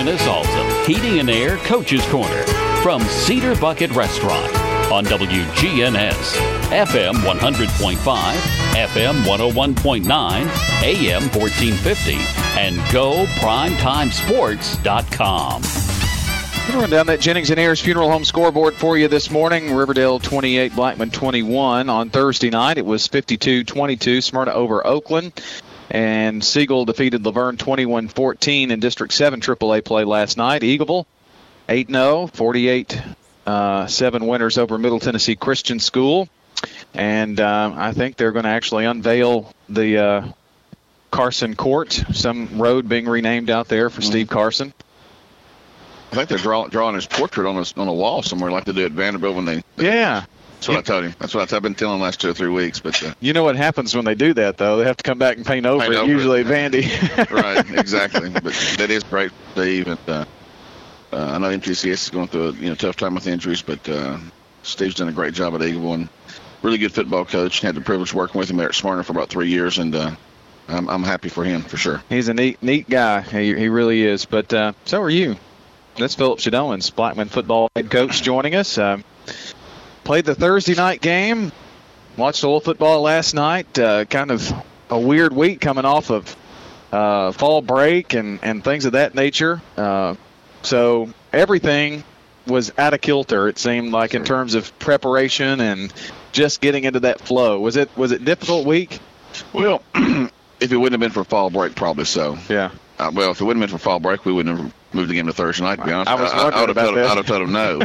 Dennis Alton, Heating and Air Coach's Corner from Cedar Bucket Restaurant on WGNS, FM 100.5, FM 101.9, AM 1450, and GoPrimetimeSports.com. We'll run down that Jennings and Ayers Funeral Home scoreboard for you this morning. Riverdale 28, Blackman 21. On Thursday night, it was 52-22, Smyrna over Oakland. And Siegel defeated Laverne 21-14 in District 7 AAA play last night. Eagleville 8-0, 48-7 winners over Middle Tennessee Christian School. And I think they're going to actually unveil the Carson Court, some road being renamed out there for Steve Carson. I think they're drawing his portrait on a wall somewhere, like they do at Vanderbilt when they. Yeah. That's what I told him. That's what I've been telling him the last 2 or 3 weeks. But you know what happens when they do that, though? They have to come back and paint over it, usually at Vandy. Right, exactly. But that is great, Steve. And I know MTCS is going through a tough time with injuries, but Steve's done a great job at Eagleville and really good football coach. Had the privilege of working with him there at Smyrna for about 3 years, and I'm happy for him for sure. He's a neat guy. He really is. But so are you. That's Philip Shadowins, Blackman football head coach, joining us. Played the Thursday night game. Watched a little football last night. Kind of a weird week coming off of fall break and things of that nature. So everything was out of kilter, it seemed like, in terms of preparation and just getting into that flow. Was it a difficult week? Well, if it wouldn't have been for fall break, probably so. Yeah. Well, if it wouldn't have been for fall break, we wouldn't have moved the game to Thursday night, to be honest. I was wondering about that. I would have told him no.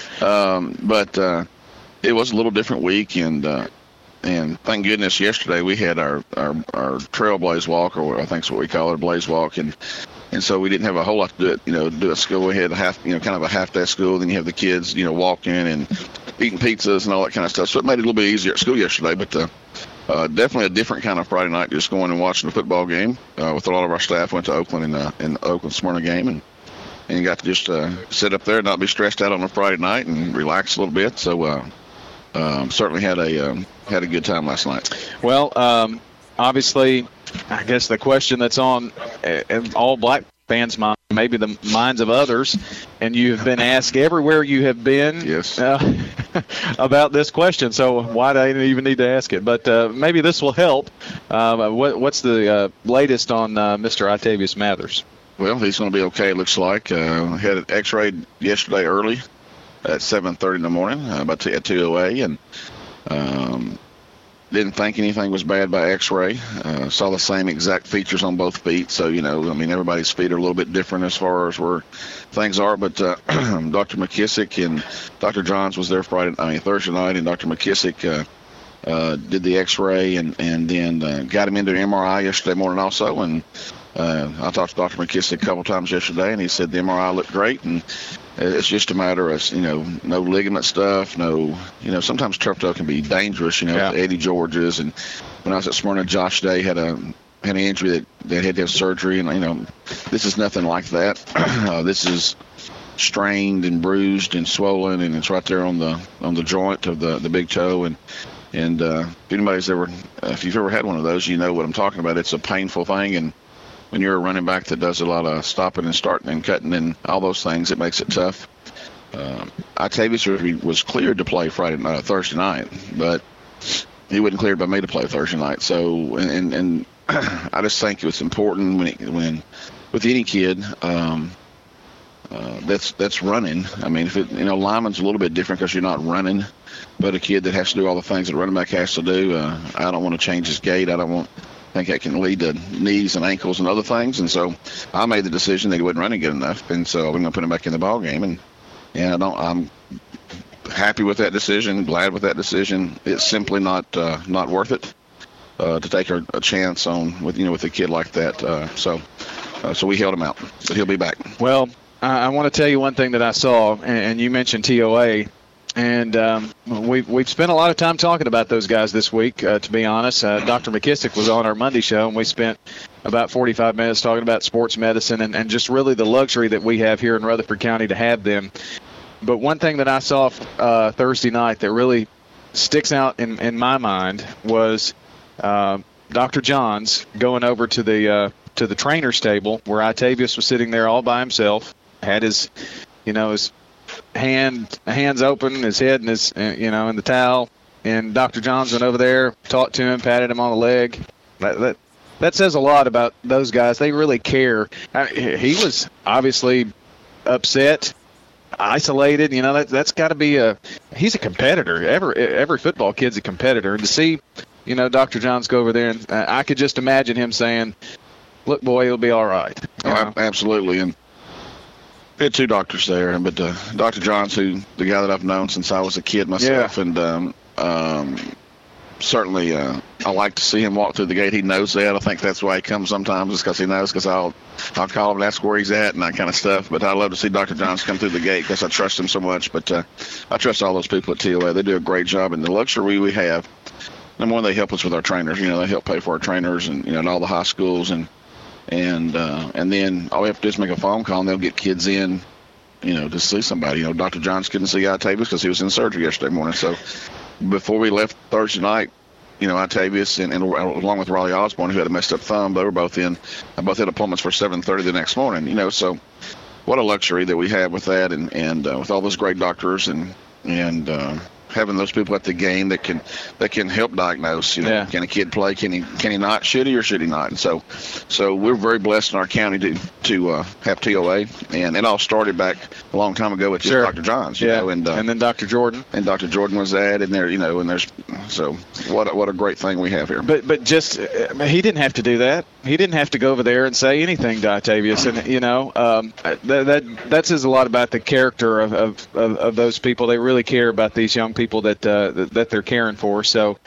But it was a little different week, and thank goodness yesterday we had our Trailblaze Walk, or I think is what we call it, Blaze Walk, and so we didn't have a whole lot to do at school. We had kind of a half-day school, then you have the kids, walking and eating pizzas and all that kind of stuff. So it made it a little bit easier at school yesterday, but definitely a different kind of Friday night, just going and watching a football game with a lot of our staff. Went to Oakland in the Oakland-Smyrna game, and you got to just sit up there and not be stressed out on a Friday night and relax a little bit. So certainly had a good time last night. Well, obviously, I guess the question that's on all Black fans' minds, maybe the minds of others, and you've been asked everywhere you have been, yes, about this question. So why do I even need to ask it? But maybe this will help. What's the latest on Mr. Octavius Mathers? Well, he's going to be okay, it looks like. Had an X-ray yesterday early at 7:30 in the morning, about at 2:08, and didn't think anything was bad by X-ray. Saw the same exact features on both feet. So, everybody's feet are a little bit different as far as where things are. But Dr. McKissick and Dr. Johns was there Thursday night, and Dr. McKissick did the X-ray and then got him into an MRI yesterday morning also. And I talked to Dr. McKissick a couple times yesterday, and he said the MRI looked great, and it's just a matter of, no ligament stuff, sometimes turf toe can be dangerous, Eddie George's. And when I was at Smyrna, Josh Day had an injury that had to have surgery, and, this is nothing like that. This is strained and bruised and swollen, and it's right there on the joint of the big toe. And if you've ever had one of those, you know what I'm talking about. It's a painful thing, and when you're a running back that does a lot of stopping and starting and cutting and all those things, it makes it tough. Octavius was cleared to play Thursday night, but he wasn't cleared by me to play Thursday night. So, and I just think it's important when with any kid that's running. I mean, if lineman's a little bit different because you're not running, but a kid that has to do all the things that a running back has to do, I don't want to change his gait. I think that can lead to knees and ankles and other things. And so I made the decision that he wasn't running good enough, and so I'm going to put him back in the ball game. And I'm happy with that decision, glad with that decision. It's simply not worth it to take a chance with a kid like that. So we held him out, but he'll be back. Well, I want to tell you one thing that I saw, and you mentioned TOA. And we've spent a lot of time talking about those guys this week, to be honest. Dr. McKissick was on our Monday show, and we spent about 45 minutes talking about sports medicine and just really the luxury that we have here in Rutherford County to have them. But one thing that I saw Thursday night that really sticks out in my mind was Dr. Johns going over to the to the trainer's table where Octavius was sitting there all by himself, had his, his hands open, his head in his, in the towel, and Dr. Johns went over there, talked to him, patted him on the leg. That says a lot about those guys. They really care. He was obviously upset, isolated. That's got to be he's a competitor. Every football kid's a competitor. And to see, Dr. Johns go over there, and I could just imagine him saying, "Look, boy, it'll be all right." Absolutely. And we had two doctors there, but Dr. Johns, the guy that I've known since I was a kid myself, and certainly I like to see him walk through the gate. He knows that. I think that's why he comes sometimes, is because he knows, because I'll call him and ask where he's at and that kind of stuff. But I love to see Dr. Johns come through the gate because I trust him so much. But I trust all those people at TOA. They do a great job. And the luxury we have, number one, they help us with our trainers. They help pay for our trainers and, at all the high schools. And then all we have to do is make a phone call, and they'll get kids in, to see somebody. Dr. Johns couldn't see Octavius because he was in surgery yesterday morning. So before we left Thursday night, Octavius and along with Raleigh Osborne, who had a messed up thumb, they were both had appointments for 7:30 the next morning. So what a luxury that we have with that, and with all those great doctors and having those people at the game that can help diagnose. Can a kid play? Can he not? Should he or should he not? And so we're very blessed in our county to have TOA, and it all started back a long time ago with just Dr. Johns. And then Dr. Jordan. And Dr. Jordan was added there. And there's so what a great thing we have here. But just he didn't have to do that. He didn't have to go over there and say anything to Octavius, and that says a lot about the character of those people. They really care about these young people that they're caring for. So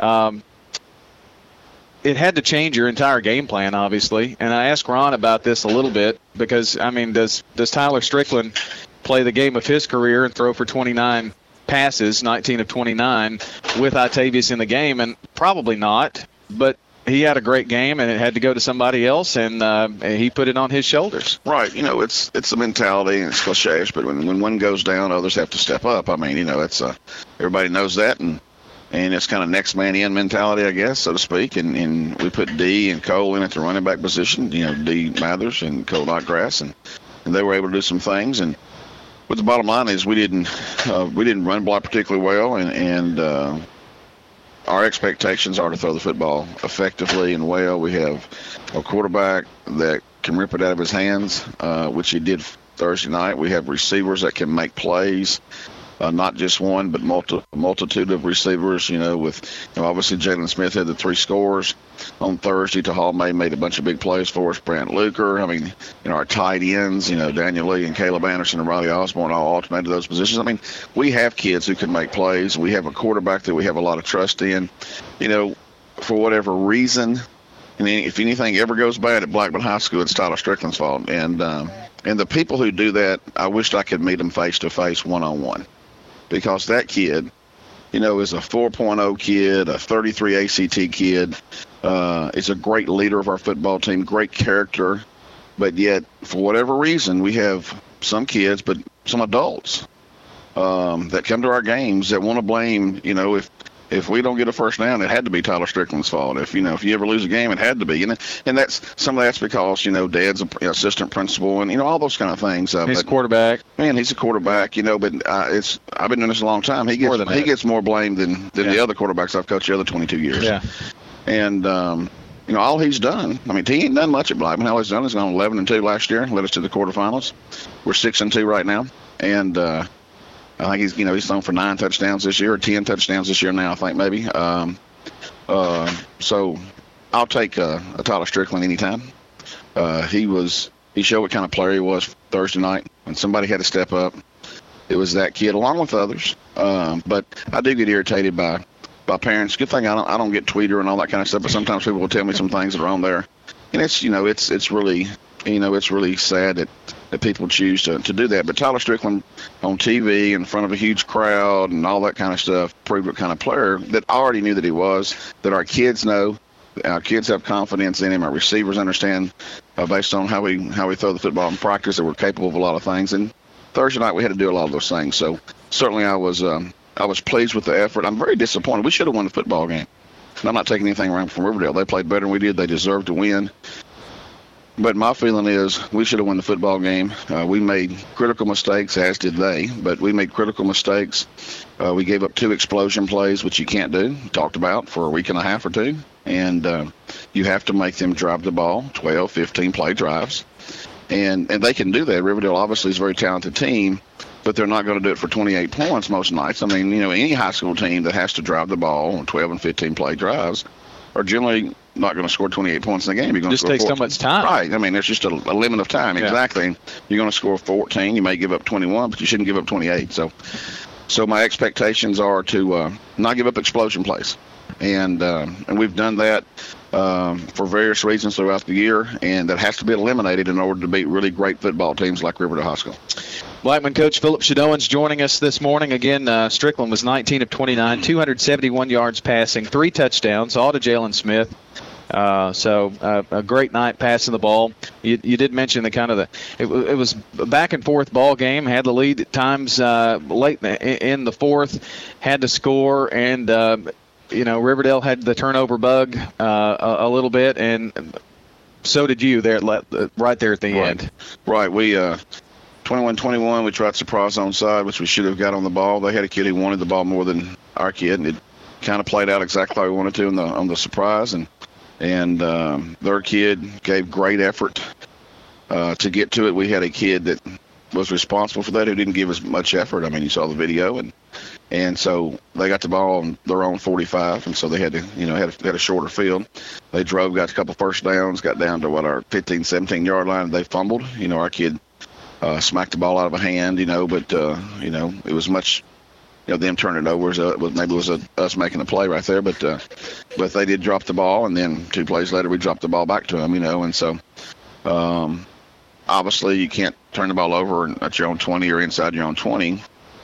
it had to change your entire game plan, obviously. And I asked Ron about this a little bit because, does Tyler Strickland play the game of his career and throw for 29 passes, 19 of 29, with Octavius in the game? And probably not, but he had a great game, and it had to go to somebody else, and he put it on his shoulders. Right. It's a mentality, and it's cliche, but when one goes down, others have to step up. It's everybody knows that, and it's kind of next man in mentality, I guess, so to speak. And we put D and Cole in at the running back position, D Mathers and Cole Notgrass, and they were able to do some things. And but the bottom line is we didn't run block particularly well, and our expectations are to throw the football effectively and well. We have a quarterback that can rip it out of his hands, which he did Thursday night. We have receivers that can make plays, not just one, but multitude of receivers. With obviously Jalen Smith had the 3 scores on Thursday. Tahal May made a bunch of big plays for us. Brant Luker. Our tight ends, Daniel Lee and Caleb Anderson and Riley Osborne all alternated those positions. We have kids who can make plays. We have a quarterback that we have a lot of trust in. For whatever reason, if anything ever goes bad at Blackman High School, it's Tyler Strickland's fault. And the people who do that, I wished I could meet them face to face, one-on-one. Because that kid, is a 4.0 kid, a 33 ACT kid, is a great leader of our football team, great character. But yet, for whatever reason, we have some kids, but some adults that come to our games that want to blame, if we don't get a first down, it had to be Tyler Strickland's fault. If you ever lose a game, it had to be. And some of that's because Dad's an assistant principal and all those kind of things. He's a quarterback. He's a quarterback. But I've been doing this a long time. He gets more blame than the other quarterbacks I've coached the other 22 years. Yeah. And all he's done. He ain't done much at Blackman. All he's done is gone 11-2 last year, led us to the quarterfinals. We're 6-2 right now, and I think he's thrown for 9 touchdowns this year, or 10 touchdowns this year now, I think maybe. So I'll take a Tyler Strickland anytime. He showed what kind of player he was Thursday night. When somebody had to step up, it was that kid along with others. But I do get irritated by parents. Good thing I don't get Twitter and all that kind of stuff. But sometimes people will tell me some things that are on there, and it's really it's really sad that people choose to do that. But Tyler Strickland on TV in front of a huge crowd and all that kind of stuff proved what kind of player that I already knew that he was, that our kids know. Our kids have confidence in him. Our receivers understand based on how we throw the football in practice that we're capable of a lot of things. And Thursday night we had to do a lot of those things. So certainly I was pleased with the effort. I'm very disappointed. We should have won the football game. And I'm not taking anything around from Riverdale. They played better than we did. They deserved to win. But my feeling is we should have won the football game. We made critical mistakes, as did they, but we made critical mistakes. We gave up 2 explosion plays, which you can't do, talked about for a week and a half or 2. And you have to make them drive the ball, 12, 15-play drives. And they can do that. Riverdale obviously is a very talented team, but they're not going to do it for 28 points most nights. I mean, any high school team that has to drive the ball on 12 and 15-play drives are generally not going to score 28 points in the game. You're going to just score takes 14. so much time. Right. I mean, there's just a limit of time. Yeah. Exactly. You're going to score 14. You may give up 21, but you shouldn't give up 28. So my expectations are to not give up explosion plays. And we've done that for various reasons throughout the year, and that has to be eliminated in order to beat really great football teams like Riverdale High School. Blackman coach Philip Shadowan's joining us this morning. Again, Strickland was 19 of 29, 271 yards passing, 3 touchdowns, all to Jalen Smith. So a great night passing the ball. You did mention it was a back and forth ball game. Had the lead at times late in the fourth, had to score, and Riverdale had the turnover bug a little bit, and so did you there right there at the end. Right. We 21-21. We tried surprise onside, which we should have got on the ball. They had a kid who wanted the ball more than our kid, and it kind of played out exactly how we wanted to on the surprise, and their kid gave great effort to get to it. We had a kid that was responsible for that who didn't give as much effort. I mean, you saw the video, and so they got the ball on their own 45, and so they had to, had a shorter field. They drove, got a couple first downs, got down to our 15, 17-yard line, and they fumbled. Our kid smacked the ball out of a hand, but it was much. Them turning it over, maybe it was us making a play right there, but they did drop the ball, and then 2 plays later we dropped the ball back to them, and so obviously you can't turn the ball over at your own 20 or inside your own 20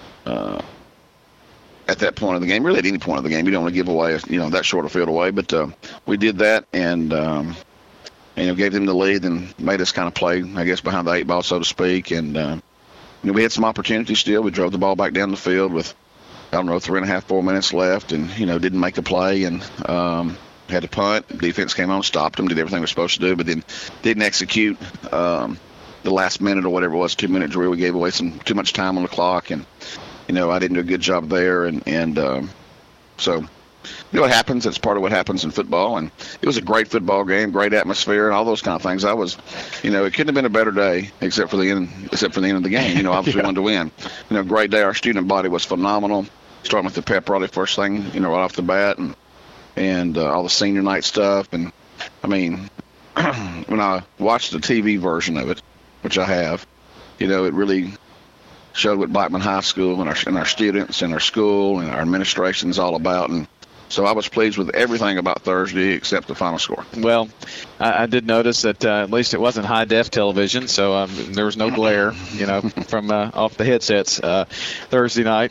at that point of the game, really at any point of the game. You don't want to give away, that short a field away, but we did that and gave them the lead and made us kind of play, I guess, behind the 8 ball, so to speak, and we had some opportunities still. We drove the ball back down the field with 3.5, 4 minutes left, and didn't make a play, and had to punt. Defense came on, stopped them, did everything we're supposed to do, but then didn't execute the last minute or whatever it was, 2-minute drill. We gave away too much time on the clock, and I didn't do a good job there, and so what happens. That's part of what happens in football, and it was a great football game, great atmosphere, and all those kind of things. It couldn't have been a better day except for the end of the game. Obviously we wanted to win. Great day. Our student body was phenomenal. Starting with the pep rally first thing, right off the bat, and all the senior night stuff. And I mean, when I watched the TV version of it, which I have, it really showed what Blackman High School and our students and our school and our administration is all about. And so I was pleased with everything about Thursday except the final score. Well, I did notice that at least it wasn't high-def television, so there was no glare, from off the headsets Thursday night.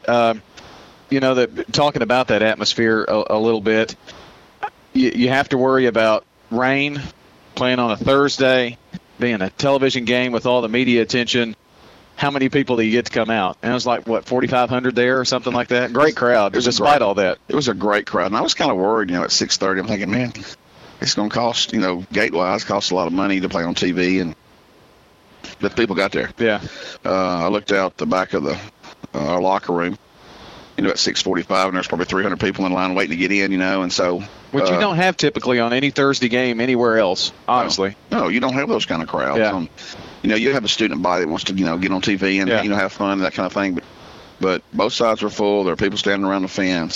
Talking about that atmosphere a little bit, you have to worry about rain, playing on a Thursday, being a television game with all the media attention. How many people do you get to come out? And it was like, 4,500 there or something like that? Great crowd, despite all that. It was a great crowd. And I was kind of worried, at 6:30. I'm thinking, man, it's going to cost, gate-wise, costs a lot of money to play on TV. But people got there. Yeah. I looked out the back of our locker room, at 6:45, and there's probably 300 people in line waiting to get in, and so. Which you don't have typically on any Thursday game anywhere else, honestly. No, you don't have those kind of crowds. Yeah. You have a student body that wants to, get on TV and, have fun and that kind of thing. But both sides were full. There are people standing around the fence.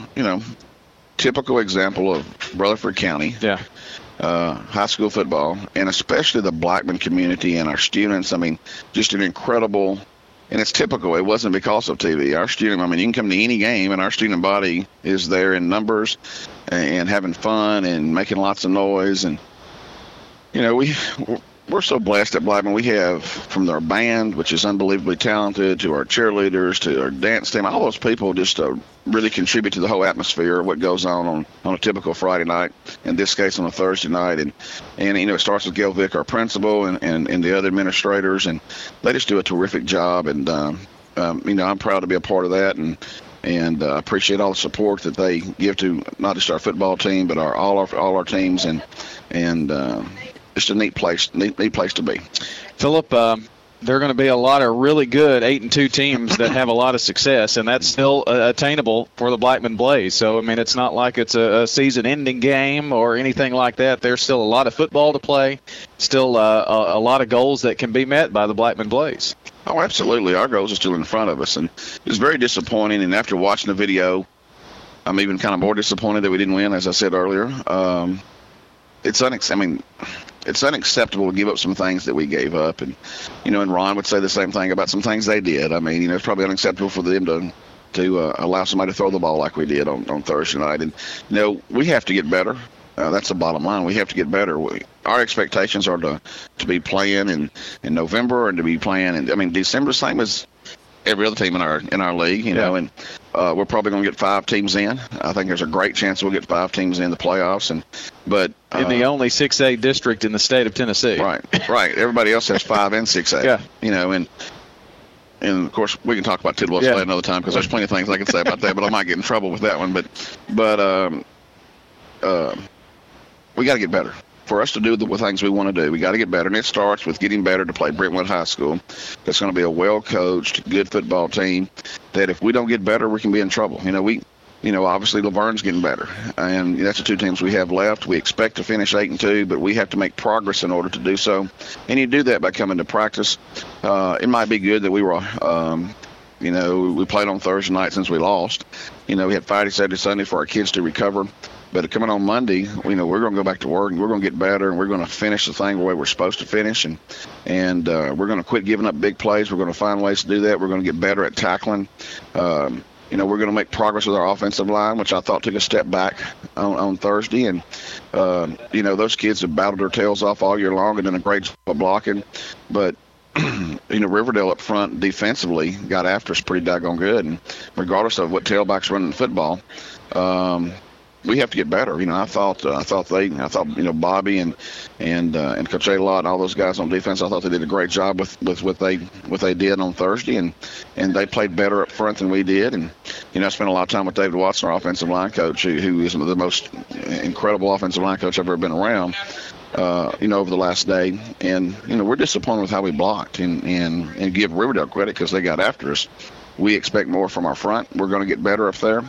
Typical example of Rutherford County. Yeah. High school football, and especially the Blackman community and our students. I mean, just an incredible, and it's typical. It wasn't because of TV. Our student, you can come to any game, and our student body is there in numbers and having fun and making lots of noise. And, we're so blessed at Blackman. We have, from our band, which is unbelievably talented, to our cheerleaders, to our dance team, all those people just really contribute to the whole atmosphere of what goes on a typical Friday night, in this case on a Thursday night. And it starts with Gail Vick, our principal, and the other administrators, and they just do a terrific job. And, I'm proud to be a part of that, and I appreciate all the support that they give to not just our football team, but all our teams. And just a neat place to be. Philip, there are going to be a lot of really good 8-2 teams that have a lot of success, and that's still attainable for the Blackman Blaze. So, I mean, it's not like it's a season-ending game or anything like that. There's still a lot of football to play, still a lot of goals that can be met by the Blackman Blaze. Oh, absolutely. Our goals are still in front of us, and it was very disappointing. And after watching the video, I'm even kind of more disappointed that we didn't win, as I said earlier. It's unacceptable to give up some things that we gave up. And, and Ron would say the same thing about some things they did. I mean, it's probably unacceptable for them to allow somebody to throw the ball like we did on Thursday night. And, we have to get better. That's the bottom line. We have to get better. Our expectations are to be playing in November and to be playing December, same as every other team in our league, and we're probably going to get 5 teams in. I think there's a great chance we'll get 5 teams in the playoffs, but in the only 6A district in the state of Tennessee. Right. Everybody else has 5 and 6A. Yeah. And of course we can talk about Tidwell Slade another time because there's plenty of things I can say about that, but I might get in trouble with that one. But we got to get better. For us to do the things we want to do, we got to get better, and it starts with getting better to play Brentwood High School. That's going to be a well-coached, good football team that if we don't get better, we can be in trouble. Obviously Laverne's getting better, and that's the 2 teams we have left. We expect to finish 8-2, but we have to make progress in order to do so, and you do that by coming to practice. It might be good that we were we played on Thursday night since we lost. We had Friday, Saturday, Sunday for our kids to recover. But coming on Monday, we're going to go back to work, and we're going to get better, and we're going to finish the thing the way we're supposed to finish, and we're going to quit giving up big plays. We're going to find ways to do that. We're going to get better at tackling. We're going to make progress with our offensive line, which I thought took a step back on Thursday. And, those kids have battled their tails off all year long and done a great job of blocking. But, Riverdale up front defensively got after us pretty daggone good. And regardless of what tailback's running the football, we have to get better. I thought Bobby and Coach A-Lot and all those guys on defense, I thought they did a great job with what they did on Thursday, and they played better up front than we did. And I spent a lot of time with David Watson, our offensive line coach, who is the most incredible offensive line coach I've ever been around. Over the last day, and we're disappointed with how we blocked, and give Riverdale credit because they got after us. We expect more from our front. We're going to get better up there.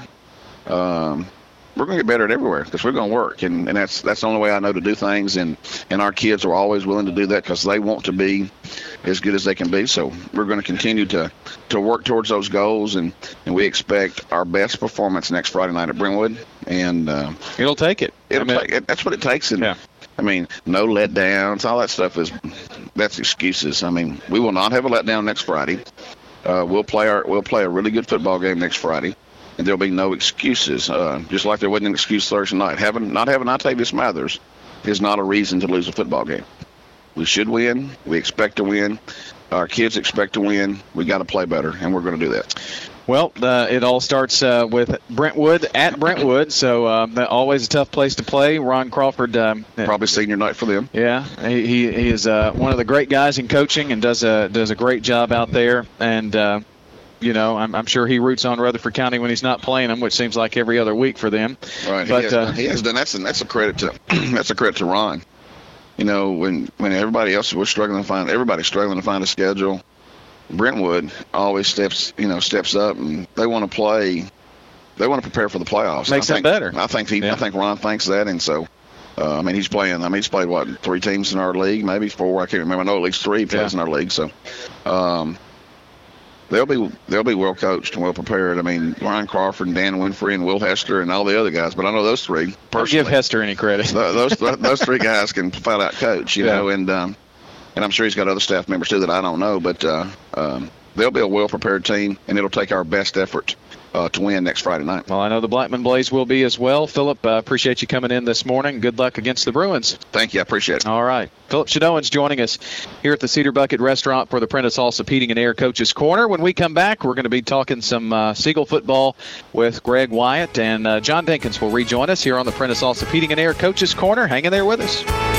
We're going to get better at everywhere because we're going to work, and that's the only way I know to do things, and our kids are always willing to do that because they want to be as good as they can be. So we're going to continue to work towards those goals, and we expect our best performance next Friday night at Brentwood, and it'll take it. That's what it takes. And no letdowns, all that stuff that's excuses. We will not have a letdown next Friday. We'll play a really good football game next Friday. And there'll be no excuses, just like there wasn't an excuse Thursday night. Not having Octavius Mathers is not a reason to lose a football game. We should win. We expect to win. Our kids expect to win. We got to play better, and we're going to do that. Well, it all starts with Brentwood at Brentwood, so always a tough place to play. Ron Crawford. Probably senior night for them. Yeah, he is one of the great guys in coaching and does a great job out there. And I'm sure he roots on Rutherford County when he's not playing them, which seems like every other week for them. Right. But he has done. That's a credit to Ron. When everybody else was everybody's struggling to find a schedule, Brentwood always steps up, and they want to play. They want to prepare for the playoffs. Makes them better. I think Ron thinks that, and so. He's played 3 teams in our league, maybe 4. I can't remember. I know at least 3 plays in our league. So. They'll be well coached and well prepared. Ryan Crawford and Dan Winfrey and Will Hester and all the other guys, but I know those 3 personally. Don't give Hester any credit. those 3 guys can flat out coach, know, and I'm sure he's got other staff members too that I don't know, but they'll be a well prepared team, and it'll take our best effort to win next Friday night. Well, I know the Blackman Blaze will be as well. Philip, appreciate you coming in this morning. Good luck against the Bruins. Thank you. I appreciate it. All right. Philip Shadowan's joining us here at the Cedar Bucket Restaurant for the Prentice Allsup Heating and Air Coach's Corner. When we come back, we're going to be talking some Siegel football with Greg Wyatt, and John Dinkins will rejoin us here on the Prentice Allsup Heating and Air Coach's Corner. Hang in there with us.